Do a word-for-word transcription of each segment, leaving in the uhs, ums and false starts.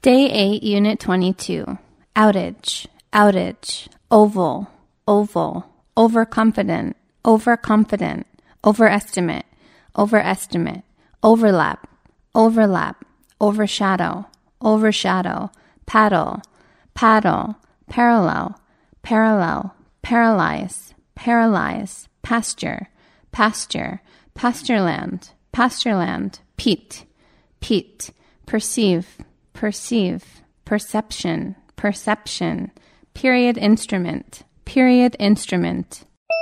Day eight, Unit twenty-two. Outage, outage, oval, oval, overconfident, overconfident, overestimate, overestimate, overlap, overlap, overshadow, overshadow, paddle, paddle, parallel, parallel, paralyze, paralyze, pasture, pasture, pastureland, pastureland, peat, peat, perceive, perceive, perception, perception, period instrument, period instrument.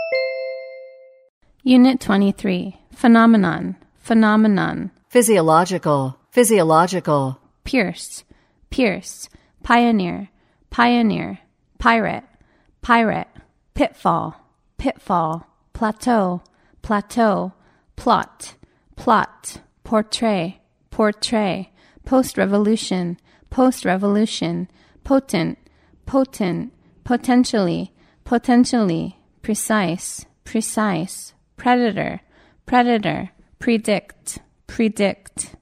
Unit twenty-three. Phenomenon, phenomenon. Physiological, physiological. Pierce, pierce, pioneer, pioneer, pirate, pirate, pitfall, pitfall, plateau, plateau, plot, plot, portray, portray, post-revolution, post-revolution, potent, potent, potentially, potentially, precise, precise, predator, predator, predict, predict.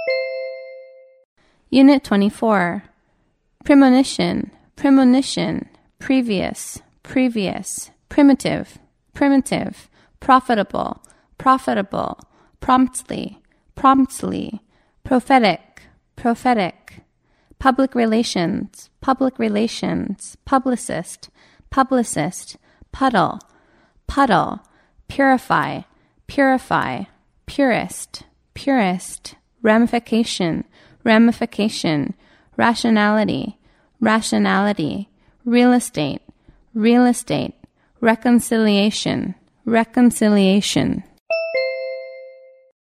Unit twenty-four. Premonition, premonition, previous, previous, primitive, primitive, profitable, profitable, promptly, promptly, prophetic, prophetic, public relations, public relations, publicist, publicist, puddle, puddle, purify, purify, purist, purist, ramification, ramification, rationality, rationality, real estate, real estate, reconciliation, reconciliation.